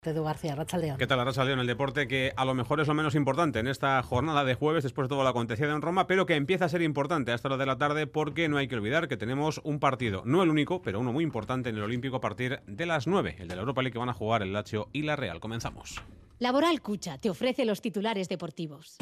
Edu García, Arratsaldeon. ¿Qué tal, Arratsaldeon? El deporte que a lo mejor es lo menos importante en esta jornada de jueves, después de todo lo acontecido en Roma, pero que empieza a ser importante a esta hora de la tarde porque no hay que olvidar que tenemos un partido, no el único, pero uno muy importante en el Olímpico a partir de las 9, el de la Europa League que van a jugar el Lazio y la Real. Comenzamos. Laboral Cucha te ofrece los titulares deportivos.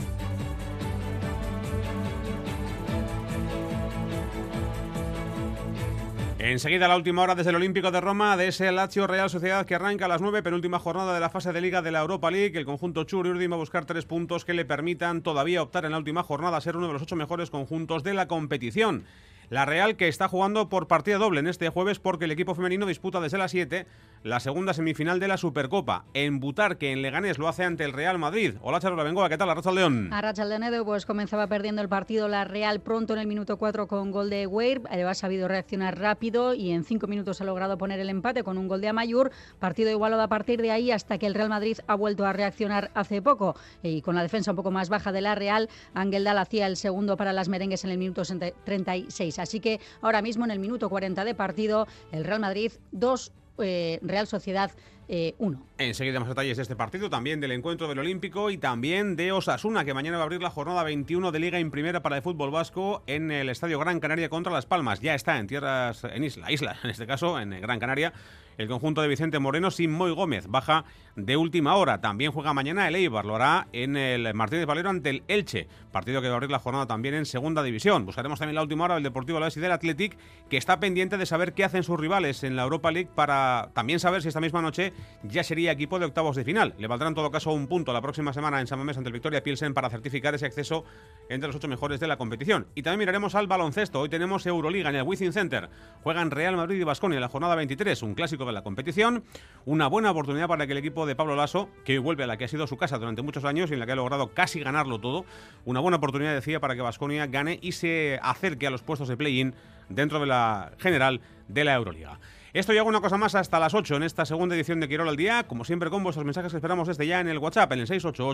Enseguida la última hora desde el Olímpico de Roma, de ese Lazio Real Sociedad que arranca a las 9, penúltima jornada de la fase de Liga de la Europa League. El conjunto Txuri-Urdin va a buscar 3 puntos que le permitan todavía optar en la última jornada a ser uno de los 8 mejores conjuntos de la competición. La Real, que está jugando por partida doble en este jueves porque el equipo femenino disputa desde las 7 la segunda semifinal de la Supercopa en Butarque, en Leganés, lo hace ante el Real Madrid. Hola, Charo Bengoa, ¿qué tal? Arratsaldeon. Arratsaldeon, Edu, pues comenzaba perdiendo el partido la Real pronto en el minuto 4 con gol de Weir. Ha sabido reaccionar rápido y en 5 minutos ha logrado poner el empate con un gol de Amayur. Partido igualado a partir de ahí hasta que el Real Madrid ha vuelto a reaccionar hace poco. Y con la defensa un poco más baja de la Real, Ángel Dal hacía el segundo para las merengues en el minuto 36. Así que ahora mismo en el minuto 40 de partido, el Real Madrid 2, Real Sociedad 1. Enseguida más detalles de este partido, también del encuentro del Olímpico y también de Osasuna, que mañana va a abrir la jornada 21 de Liga en Primera para el fútbol vasco en el Estadio Gran Canaria contra Las Palmas. Ya está en tierras, en isla, en este caso, en Gran Canaria, el conjunto de Vicente Moreno sin Moi Gómez, baja de última hora. También juega mañana el Eibar, lo hará en el Martínez Valero ante el Elche, partido que va a abrir la jornada también en Segunda División. Buscaremos también la última hora del Deportivo Alavés y del Athletic, que está pendiente de saber qué hacen sus rivales en la Europa League para también saber si esta misma noche ya sería equipo de octavos de final. Le valdrá en todo caso un punto la próxima semana en San Mamés ante el Victoria Pilsen para certificar ese acceso entre los 8 mejores de la competición. Y también miraremos al baloncesto. Hoy tenemos Euroliga en el Wizzing Center. Juegan Real Madrid y Baskonia en la jornada 23, un clásico de la competición. Una buena oportunidad para que el equipo de Pablo Laso, que hoy vuelve a la que ha sido su casa durante muchos años y en la que ha logrado casi ganarlo todo, una buena oportunidad, decía, para que Baskonia gane y se acerque a los puestos de play-in dentro de la general de la Euroliga. Esto y alguna cosa más hasta las 8 en esta segunda edición de Quirol al Día, como siempre con vuestros mensajes que esperamos desde ya en el WhatsApp, en el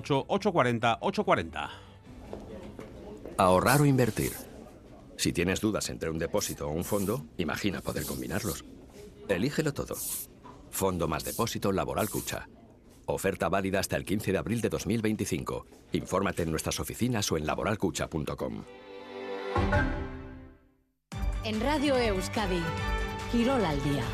688-840-840. Ahorrar o invertir. Si tienes dudas entre un depósito o un fondo, imagina poder combinarlos. Elígelo todo. Fondo más depósito Laboral Cucha. Oferta válida hasta el 15 de abril de 2025. Infórmate en nuestras oficinas o en laboralcucha.com. En Radio Euskadi, Quirol al Día.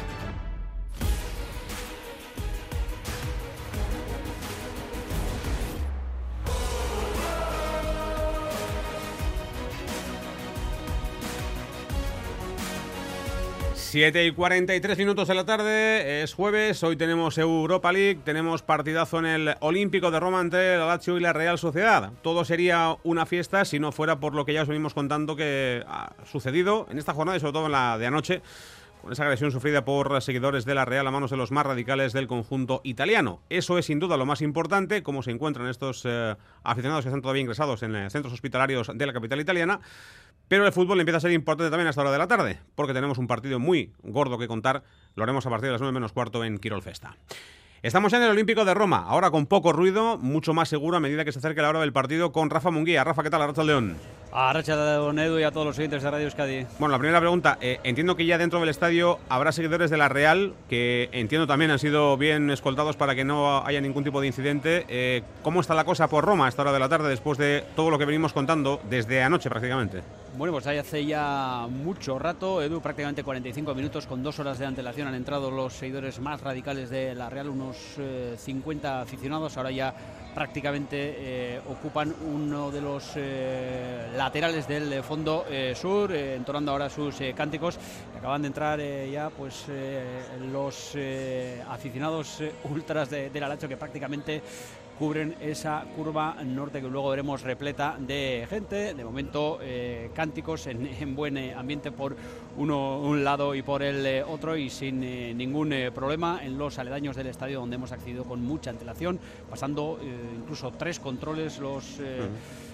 Siete y 43 minutos de la tarde, es jueves, hoy tenemos Europa League, tenemos partidazo en el Olímpico de Roma ante el Lazio y la Real Sociedad. Todo sería una fiesta si no fuera por lo que ya os venimos contando que ha sucedido en esta jornada y sobre todo en la de anoche, con esa agresión sufrida por seguidores de la Real a manos de los más radicales del conjunto italiano. Eso es sin duda lo más importante, cómo se encuentran estos aficionados que están todavía ingresados en centros hospitalarios de la capital italiana. Pero el fútbol empieza a ser importante también a esta hora de la tarde, porque tenemos un partido muy gordo que contar. Lo haremos a partir de las 9 menos cuarto en Quirol Festa. Estamos ya en el Olímpico de Roma, ahora con poco ruido, mucho más seguro a medida que se acerque la hora del partido con Rafa Munguía. Rafa, ¿qué tal? Arratsaldeon. Arratsaldeon, Edu, y a todos los oyentes de Radio Euskadi. Bueno, la primera pregunta, entiendo que ya dentro del estadio habrá seguidores de la Real, que entiendo también han sido bien escoltados para que no haya ningún tipo de incidente. ¿Cómo está la cosa por Roma a esta hora de la tarde después de todo lo que venimos contando desde anoche prácticamente? Bueno, pues hace ya mucho rato, Edu, prácticamente 45 minutos, con 2 horas de antelación han entrado los seguidores más radicales de la Real, unos 50 aficionados. Ahora ya prácticamente ocupan uno de los laterales del fondo sur, entonando ahora sus cánticos. Acaban de entrar ya pues los aficionados ultras de la Lazio, que prácticamente cubren esa curva norte que luego veremos repleta de gente. De momento cánticos en buen ambiente por un lado y por el otro, y sin ningún problema en los aledaños del estadio, donde hemos accedido con mucha antelación, pasando incluso 3 controles los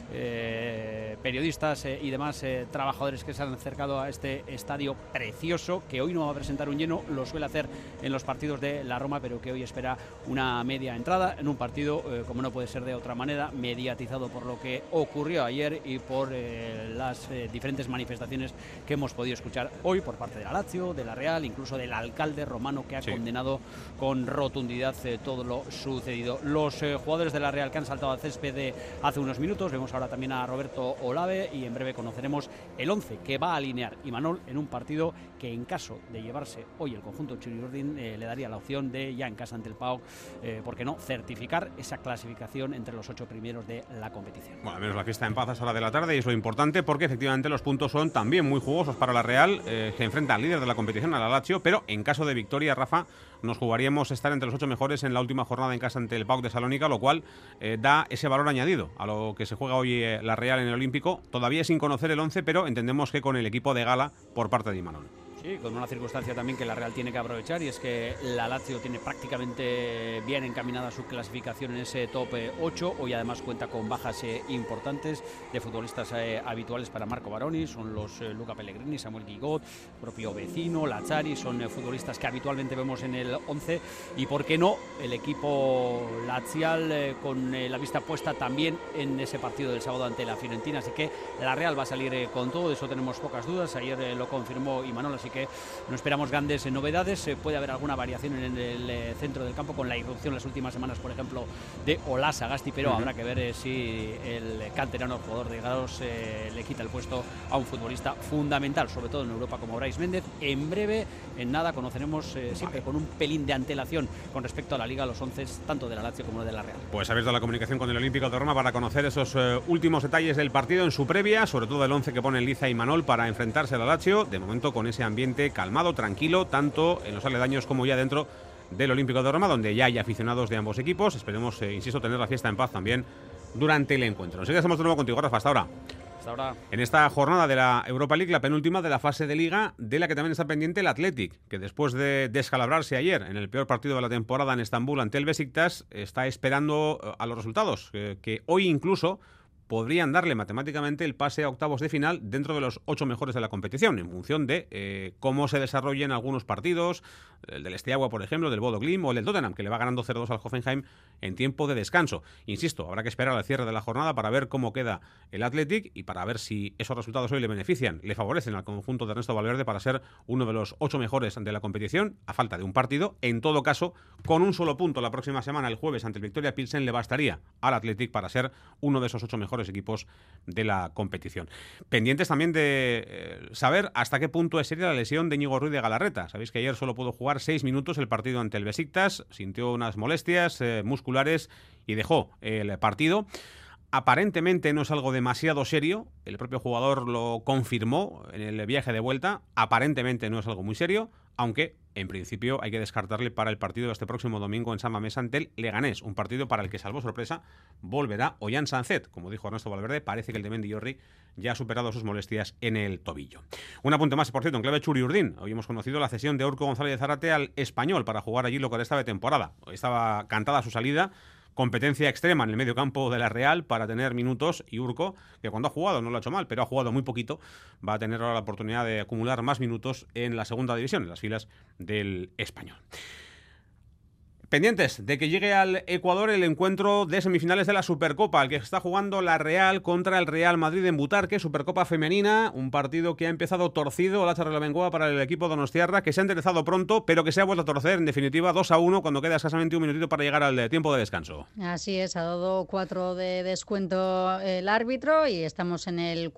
periodistas y demás trabajadores que se han acercado a este estadio precioso, que hoy no va a presentar un lleno, lo suele hacer en los partidos de la Roma, pero que hoy espera una media entrada en un partido, como no puede ser de otra manera, mediatizado por lo que ocurrió ayer y por las diferentes manifestaciones que hemos podido escuchar hoy por parte de la Lazio, de la Real, incluso del alcalde romano, que ha condenado con rotundidad todo lo sucedido. Los jugadores de la Real que han saltado al césped hace unos minutos, vemos ahora también a Roberto Olave, y en breve conoceremos el 11 que va a alinear Imanol en un partido que, en caso de llevarse hoy el conjunto Txuri-Urdin, le daría la opción de, ya en casa ante el PAOK, ¿por qué no?, certificar esa clasificación entre los 8 primeros de la competición. Bueno, al menos la fiesta en paz a esa hora de la tarde, y es lo importante, porque efectivamente los puntos son también muy jugosos para la Real, que enfrenta al líder de la competición, a la Lazio, pero en caso de victoria, Rafa, nos jugaríamos estar entre los 8 mejores en la última jornada en casa ante el PAOK de Salónica, lo cual da ese valor añadido a lo que se juega hoy la Real en el Olímpico, todavía sin conocer el 11, pero entendemos que con el equipo de gala por parte de Imanol. Sí, con una circunstancia también que la Real tiene que aprovechar, y es que la Lazio tiene prácticamente bien encaminada su clasificación en ese top 8. Hoy además cuenta con bajas importantes de futbolistas habituales para Marco Baroni, son los Luca Pellegrini, Samuel Guigot, propio Vecino, Lazzari, son futbolistas que habitualmente vemos en el 11, y por qué no el equipo lazial con la vista puesta también en ese partido del sábado ante la Fiorentina, así que la Real va a salir con todo, de eso tenemos pocas dudas. Ayer lo confirmó Imanol, así que no esperamos grandes novedades. Puede haber alguna variación en el centro del campo con la irrupción las últimas semanas, por ejemplo, de Ola Sagasti, pero habrá que ver si el canterano, jugador de Grados, le quita el puesto a un futbolista fundamental, sobre todo en Europa, como Brais Méndez. En breve, en nada, conoceremos siempre con un pelín de antelación con respecto a la Liga, los 11 tanto de la Lazio como de la Real. Pues ha abierto la comunicación con el Olímpico de Roma para conocer esos últimos detalles del partido en su previa, sobre todo el 11 que pone Liza y Imanol para enfrentarse a la Lazio, de momento con ese ambiente calmado, tranquilo, tanto en los aledaños como ya dentro del Olímpico de Roma, donde ya hay aficionados de ambos equipos. Esperemos, insisto, tener la fiesta en paz también durante el encuentro. Enseguida estamos de nuevo contigo, Rafa, hasta ahora. En esta jornada de la Europa League, la penúltima de la fase de Liga, de la que también está pendiente el Athletic, que después de descalabrarse ayer en el peor partido de la temporada en Estambul ante el Besiktas, está esperando a los resultados, que hoy incluso podrían darle matemáticamente el pase a octavos de final dentro de los 8 mejores de la competición, en función de cómo se desarrollen algunos partidos, el del Steaua, por ejemplo, del Bodo Glimt o el del Tottenham, que le va ganando 0-2 al Hoffenheim en tiempo de descanso. Insisto, habrá que esperar al cierre de la jornada para ver cómo queda el Athletic y para ver si esos resultados hoy le benefician, le favorecen al conjunto de Ernesto Valverde para ser uno de los 8 mejores de la competición, a falta de un partido. En todo caso, con un solo punto la próxima semana, el jueves, ante el Victoria Pilsen, le bastaría al Athletic para ser uno de esos 8 mejores equipos de la competición. Pendientes también de saber hasta qué punto es seria la lesión de Íñigo Ruiz de Galarreta. Sabéis que ayer solo pudo jugar 6 minutos el partido ante el Besiktas, sintió unas molestias musculares y dejó el partido. Aparentemente no es algo demasiado serio, el propio jugador lo confirmó en el viaje de vuelta, aparentemente no es algo muy serio, aunque en principio hay que descartarle para el partido de este próximo domingo en San Mamés ante el Leganés, un partido para el que, salvo sorpresa, volverá Ollán Sanzet. Como dijo Ernesto Valverde, parece que el de Mendy ya ha superado sus molestias en el tobillo. Un apunte más, por cierto, en clave Txuri-Urdin. Hoy hemos conocido la cesión de Urko González de Zárate al Español para jugar allí lo que resta de temporada. Estaba cantada su salida, competencia extrema en el medio campo de la Real para tener minutos, y Urko, que cuando ha jugado no lo ha hecho mal, pero ha jugado muy poquito, va a tener ahora la oportunidad de acumular más minutos en la segunda división, en las filas del Español. Pendientes de que llegue al Ecuador el encuentro de semifinales de la Supercopa, el que está jugando la Real contra el Real Madrid en Butarque, Supercopa femenina, un partido que ha empezado torcido, la Charrela-Bengoa, para el equipo donostiarra, que se ha enderezado pronto, pero que se ha vuelto a torcer, en definitiva 2-1, cuando queda escasamente un minutito para llegar al tiempo de descanso. Así es, ha dado 4 de descuento el árbitro y estamos en el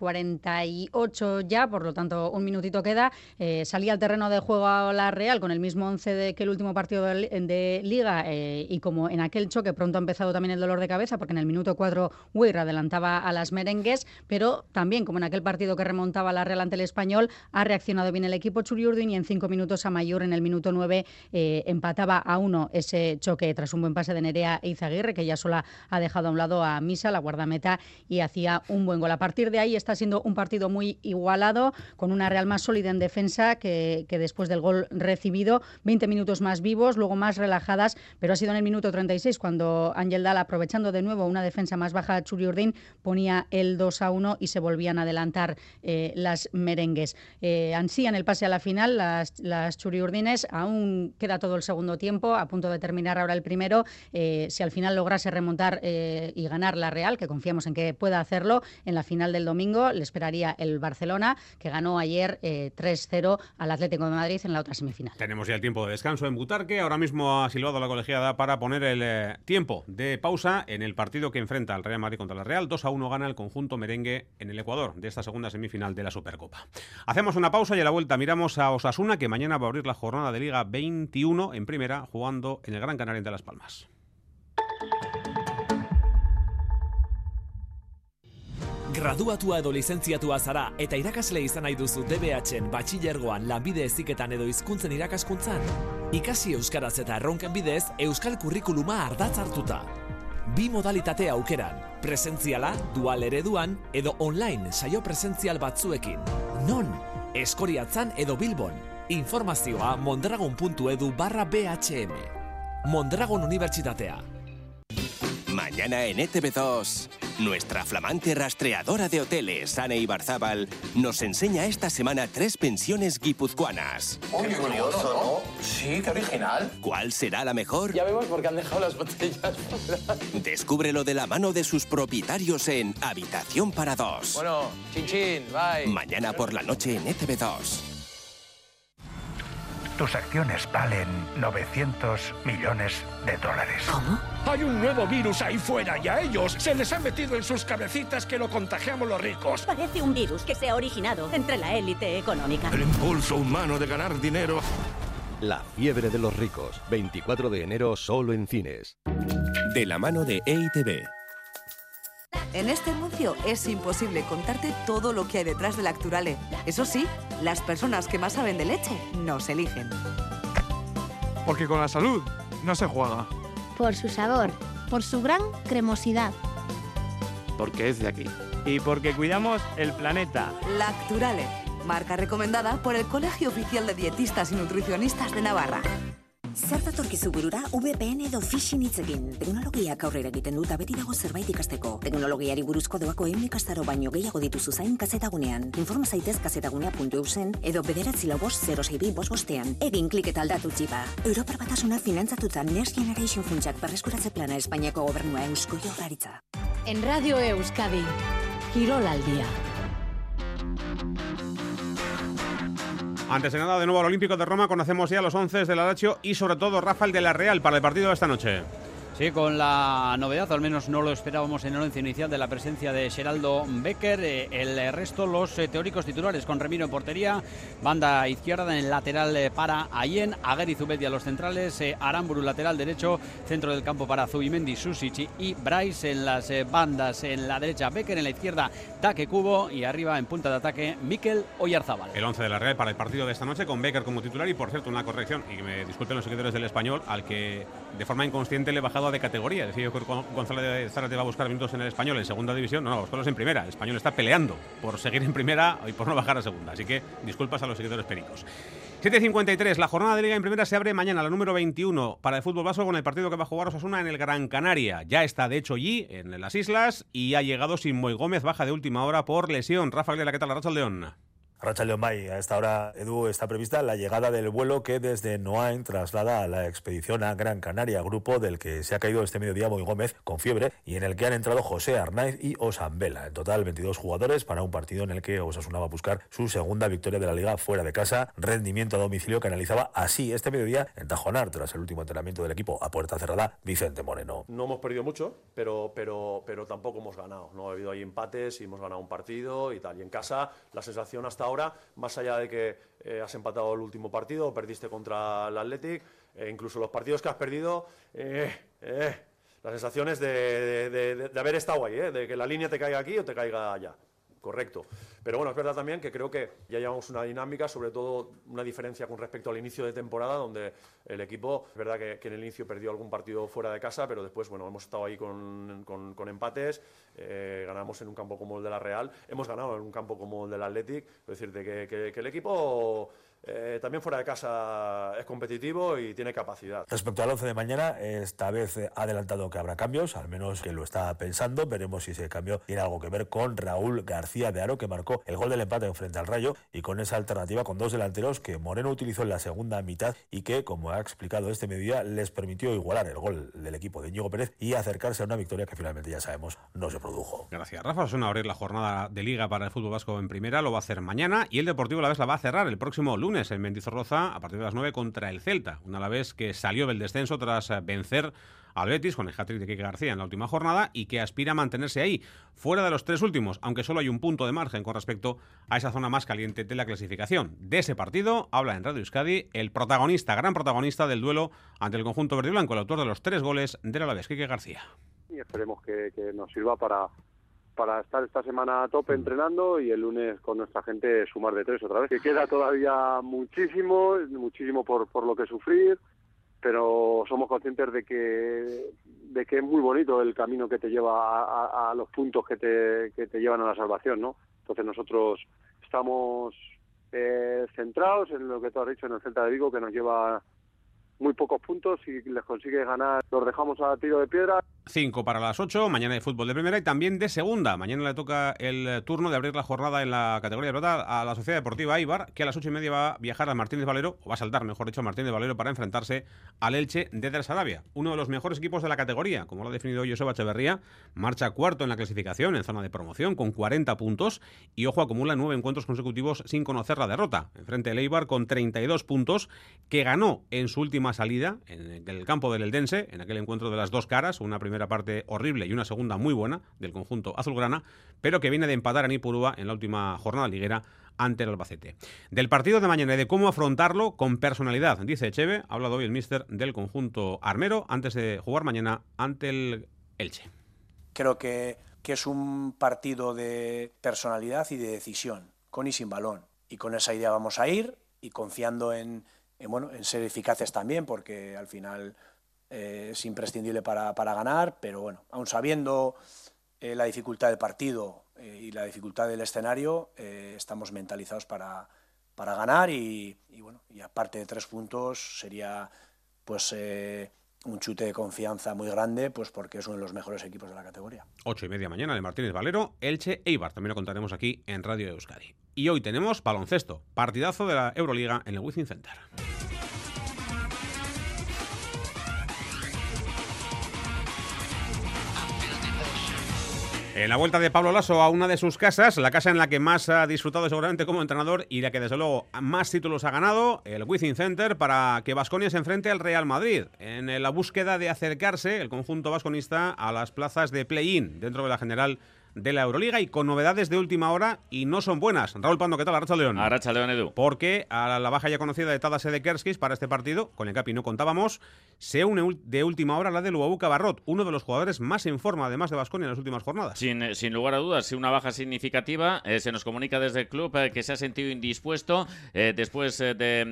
48 ya, por lo tanto un minutito queda. Salía al terreno de juego la Real con el mismo 11 que el último partido de Liga, y como en aquel choque pronto ha empezado también el dolor de cabeza, porque en el minuto 4 Weir adelantaba a las merengues, pero también como en aquel partido que remontaba la Real ante el Español, ha reaccionado bien el equipo Txuri-Urdin, y en 5 minutos Amaiur, en el minuto 9, empataba a 1 ese choque tras un buen pase de Nerea Eizaguirre, que ya sola ha dejado a un lado a Misa, la guardameta, y hacía un buen gol. A partir de ahí está siendo un partido muy igualado, con una Real más sólida en defensa que después del gol recibido, 20 minutos más vivos, luego más relajadas, jugadas, pero ha sido en el minuto 36 cuando Ángel Dal, aprovechando de nuevo una defensa más baja Txuri-Urdin, ponía el 2-1 y se volvían a adelantar las merengues. Ansían el pase a la final las Txuri-Urdines. Aún queda todo el segundo tiempo, a punto de terminar ahora el primero. Si al final lograse remontar y ganar la Real, que confiamos en que pueda hacerlo, en la final del domingo le esperaría el Barcelona, que ganó ayer 3-0 al Atlético de Madrid en la otra semifinal. Tenemos ya el tiempo de descanso en Butarque. Ahora mismo ha silbado la colegiada para poner el tiempo de pausa en el partido que enfrenta al Real Madrid contra la Real. 2-1 gana el conjunto merengue en el Ecuador de esta segunda semifinal de la Supercopa. Hacemos una pausa y a la vuelta miramos a Osasuna, que mañana va a abrir la jornada de Liga 21 en primera, jugando en el Gran Canaria ante Las Palmas. Graduatua edo lizentziatua zara eta irakasle izan nahi duzu DBH-en batxilergoan, lanbide heziketan edo hizkuntzen irakaskuntzan? Ikasi euskaraz eta erronken bidez euskal kurrikuluma ardatz hartuta. Bi modalitate aukeran, presentziala, dual ereduan edo online saio presentzial batzuekin. Non? Eskoriatzan edo Bilbon. Informazioa mondragon.edu/BHM. Mondragon Unibertsitatea. Mañana en ETV2, nuestra flamante rastreadora de hoteles, Ane Ibarzábal, nos enseña esta semana 3 pensiones guipuzcoanas. Uy, qué curioso, ¿no? Sí, qué original. ¿Cuál será la mejor? Ya vemos por qué han dejado las botellas fuera. Descúbrelo de la mano de sus propietarios en Habitación para 2. Bueno, chin, bye. Mañana por la noche en ETV2. Tus acciones valen 900 millones de dólares. ¿Cómo? Hay un nuevo virus ahí fuera y a ellos se les ha metido en sus cabecitas que lo contagiamos los ricos. Parece un virus que se ha originado entre la élite económica. El impulso humano de ganar dinero. La fiebre de los ricos. 24 de enero solo en cines. De la mano de EITV. En este anuncio es imposible contarte todo lo que hay detrás de Lacturale. Eso sí, las personas que más saben de leche nos eligen. Porque con la salud no se juega. Por su sabor. Por su gran cremosidad. Porque es de aquí. Y porque cuidamos el planeta. Lacturale, marca recomendada por el Colegio Oficial de Dietistas y Nutricionistas de Navarra. Zer datorkizu burura VPN edo phishing hitzekin. Teknologiak aurrera egiten dut beti dago zerbait ikasteko. Teknologiari buruzko doako 100 ikastaro baino gehiago dituzu zain kazetagunean. Informa zaitez kazetagunea.eusen edo 9450565 egin klik eta aldatu txipa. Europar Batasuna finantzatuta Next Generation funtsak berreskuratze plana Espainiako gobernua Eusko Jaurlaritza. En Radio Euskadi, Kirol al día. Antes de nada, de nuevo al Olímpico de Roma, conocemos ya los 11 del Lazio y sobre todo Rafael de la Real para el partido de esta noche. Sí, con la novedad, al menos no lo esperábamos en el once inicial, de la presencia de Geraldo Becker. El resto, los teóricos titulares, con Remiro en portería, banda izquierda, en el lateral para Ayen, Aguer y Zubeldia los centrales, Aramburu lateral derecho, centro del campo para Zubimendi, Susic y Bryce en las bandas, en la derecha Becker, en la izquierda Take Kubo y arriba en punta de ataque Mikel Oyarzábal. El 11 de la Real para el partido de esta noche con Becker como titular y, por cierto, una corrección, y que me disculpen los seguidores del Español, al que de forma inconsciente le he bajado de categoría. Decía yo que Gonzalo de Zárate va a buscar minutos en el Español en segunda división. No, buscarlos en primera. El Español está peleando por seguir en primera y por no bajar a segunda. Así que disculpas a los seguidores pericos. 7:53. La jornada de Liga en primera se abre mañana, la número 21 para el fútbol vasco, con el partido que va a jugar Osasuna en el Gran Canaria. Ya está, de hecho, allí, en las islas, y ha llegado sin Moy Gómez, baja de última hora por lesión. Rafa Aguilera, ¿qué tal? Arratsaldeon. Arratsaldeon, Bay. A esta hora, Edu, está prevista la llegada del vuelo que desde Noain traslada a la expedición a Gran Canaria, grupo del que se ha caído este mediodía Moy Gómez con fiebre y en el que han entrado José Arnaiz y Osan Vela. En total, 22 jugadores para un partido en el que Osasuna va a buscar su segunda victoria de la Liga fuera de casa, rendimiento a domicilio que analizaba así este mediodía en Tajonar, tras el último entrenamiento del equipo a puerta cerrada, Vicente Moreno. No hemos perdido mucho, pero tampoco hemos ganado, ¿no? Ha habido ahí empates y hemos ganado un partido y tal. Y en casa, la sensación hasta ahora, más allá de que has empatado el último partido, perdiste contra el Athletic, incluso los partidos que has perdido, la sensación es de haber estado ahí, de que la línea te caiga aquí o te caiga allá. Correcto. Pero bueno, es verdad también que creo que ya llevamos una dinámica, sobre todo una diferencia con respecto al inicio de temporada, donde el equipo, es verdad que en el inicio perdió algún partido fuera de casa, pero después, bueno, hemos estado ahí con empates, ganamos en un campo como el de la Real, hemos ganado en un campo como el del Athletic, es decir, que el equipo también fuera de casa es competitivo y tiene capacidad. Respecto al 11 de mañana, esta vez ha adelantado que habrá cambios, al menos que lo está pensando. Veremos si ese cambio tiene algo que ver con Raúl García de Haro, que marcó el gol del empate frente al Rayo, y con esa alternativa con dos delanteros que Moreno utilizó en la segunda mitad y que, como ha explicado este mediodía, les permitió igualar el gol del equipo de Íñigo Pérez y acercarse a una victoria que finalmente, ya sabemos, no se produjo. Gracias, Rafa. Osasuna a abrir la jornada de Liga para el fútbol vasco en primera, lo va a hacer mañana, y el Deportivo Alavés la va a cerrar el próximo lunes en Mendizorroza a partir de las 9 contra el Celta. Un Alavés que salió del descenso tras vencer al Betis con el hat-trick de Quique García en la última jornada y que aspira a mantenerse ahí, fuera de los 3 últimos, aunque solo hay un punto de margen con respecto a esa zona más caliente de la clasificación. De ese partido habla en Radio Euskadi el protagonista, gran protagonista del duelo ante el conjunto verde y blanco, el autor de los 3 goles del Alavés, Quique García. Y esperemos que nos sirva para estar esta semana a tope entrenando y el lunes con nuestra gente sumar de 3 otra vez. Que queda todavía muchísimo por lo que sufrir, pero somos conscientes de que es muy bonito el camino que te lleva a los puntos que te llevan a la salvación, ¿no? Entonces nosotros estamos centrados en lo que tú has dicho, en el Celta de Vigo, que nos lleva muy pocos puntos. Si les consigue ganar, los dejamos a tiro de piedra. 5 para las 8, mañana hay fútbol de primera y también de segunda. Mañana le toca el turno de abrir la jornada en la categoría de plata a la Sociedad Deportiva Eibar, que a las 8:30 va a viajar al Martínez Valero, o va a saltar, mejor dicho, a Martínez Valero para enfrentarse al Elche de Der Sarabia, uno de los mejores equipos de la categoría, como lo ha definido hoy Joseba Echeverría. Marcha cuarto en la clasificación, en zona de promoción, con 40 puntos, y ojo, acumula 9 encuentros consecutivos sin conocer la derrota. Enfrente el Eibar con 32 puntos, que ganó en su última salida en el campo del Eldense, en aquel encuentro de las dos caras, una primera parte horrible y una segunda muy buena del conjunto azulgrana, pero que viene de empatar en Ipurúa en la última jornada liguera ante el Albacete. Del partido de mañana y de cómo afrontarlo con personalidad, dice Echeve, ha hablado hoy el míster del conjunto armero antes de jugar mañana ante el Elche. Creo que es un partido de personalidad y de decisión, con y sin balón, y con esa idea vamos a ir, y confiando en ser eficaces también, porque al final es imprescindible para ganar, pero bueno, aun sabiendo la dificultad del partido y la dificultad del escenario, estamos mentalizados para ganar y aparte de 3 puntos sería pues un chute de confianza muy grande, pues porque es uno de los mejores equipos de la categoría. 8:30 mañana de Martínez Valero, Elche Eibar, también lo contaremos aquí en Radio Euskadi. Y hoy tenemos baloncesto, partidazo de la Euroliga en el Wizzing Center. En la vuelta de Pablo Laso a una de sus casas, la casa en la que más ha disfrutado seguramente como entrenador y la que desde luego más títulos ha ganado, el Wizzing Center, para que Baskonia se enfrente al Real Madrid en la búsqueda de acercarse el conjunto vasconista a las plazas de play-in dentro de la general de la Euroliga, y con novedades de última hora, y no son buenas. Raúl Pando, ¿qué tal? Arratsaldeon. Arratsaldeon, Edu. Porque a la baja ya conocida de Tadas Sedekerskis para este partido, con el Capi no contábamos, se une de última hora la de Luabu Cabarrot, uno de los jugadores más en forma, además de Baskonia, en las últimas jornadas. Sin lugar a dudas, una baja significativa. Se nos comunica desde el club que se ha sentido indispuesto después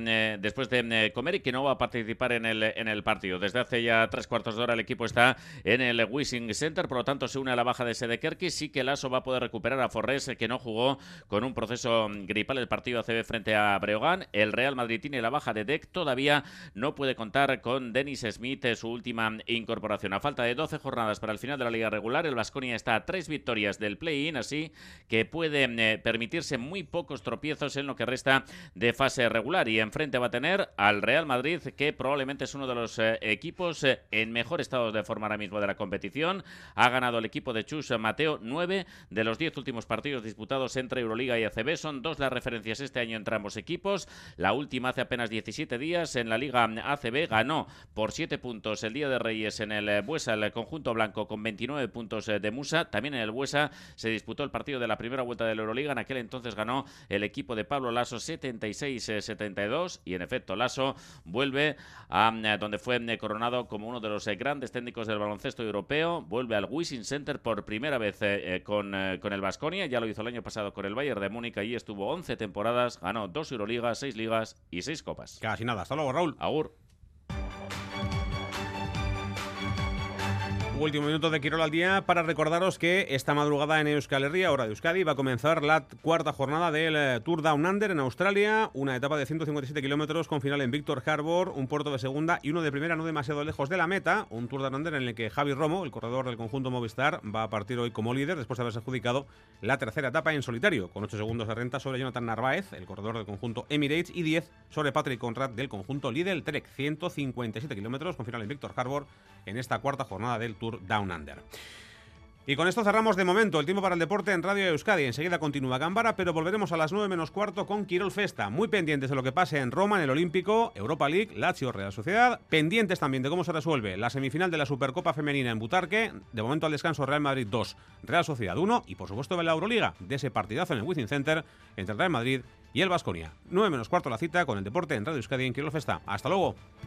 de comer y que no va a participar en el partido. Desde hace ya 3/4 de hora el equipo está en el Wizzing Center, por lo tanto se une a la baja de Sedekerskis. Sí que Laso va a poder recuperar a Forrés, que no jugó con un proceso gripal el partido ACB frente a Breogán. El Real Madrid tiene la baja de Dec, todavía no puede contar con Dennis Smith, su última incorporación. A falta de 12 jornadas para el final de la liga regular, el Baskonia está a 3 victorias del play-in, así que puede permitirse muy pocos tropiezos en lo que resta de fase regular, y enfrente va a tener al Real Madrid, que probablemente es uno de los equipos en mejor estado de forma ahora mismo de la competición. Ha ganado el equipo de Chus Mateo 9 de los 10 últimos partidos disputados entre Euroliga y ACB. Son 2 las referencias este año entre ambos equipos. La última hace apenas 17 días en la Liga ACB. Ganó por 7 puntos el Día de Reyes en el Buesa el conjunto blanco, con 29 puntos de Musa. También en el Buesa se disputó el partido de la primera vuelta de la Euroliga. En aquel entonces ganó el equipo de Pablo Laso 76-72, y en efecto Laso vuelve a donde fue coronado como uno de los grandes técnicos del baloncesto europeo. Vuelve al Wizzing Center por primera vez con el Baskonia. Ya lo hizo el año pasado con el Bayern de Múnich. Allí estuvo 11 temporadas, ganó 2 Euroligas, 6 ligas y 6 copas. Casi nada. Hasta luego, Raúl. Agur. Último minuto de Quirol al día para recordaros que esta madrugada en Euskal Herria, hora de Euskadi, va a comenzar la cuarta jornada del Tour Down Under en Australia, una etapa de 157 kilómetros con final en Victor Harbor, un puerto de segunda y uno de primera no demasiado lejos de la meta, un Tour Down Under en el que Javi Romo, el corredor del conjunto Movistar, va a partir hoy como líder después de haberse adjudicado la tercera etapa en solitario, con 8 segundos de renta sobre Jonathan Narváez, el corredor del conjunto Emirates, y 10 sobre Patrick Conrad del conjunto Lidl Trek, 157 kilómetros con final en Victor Harbor en esta cuarta jornada del Tour Down Under. Y con esto cerramos de momento el tiempo para el deporte en Radio Euskadi. Enseguida continúa Gambara, pero volveremos a las 9 menos cuarto con Quirol Festa. Muy pendientes de lo que pase en Roma, en el Olímpico, Europa League, Lazio Real Sociedad. Pendientes también de cómo se resuelve la semifinal de la Supercopa Femenina en Butarque. De momento al descanso Real Madrid 2, Real Sociedad 1. Y por supuesto de la Euroliga, de ese partidazo en el Wizzing Center entre el Real Madrid y el Baskonia. 9 menos cuarto la cita con el deporte en Radio Euskadi en Quirol Festa. ¡Hasta luego!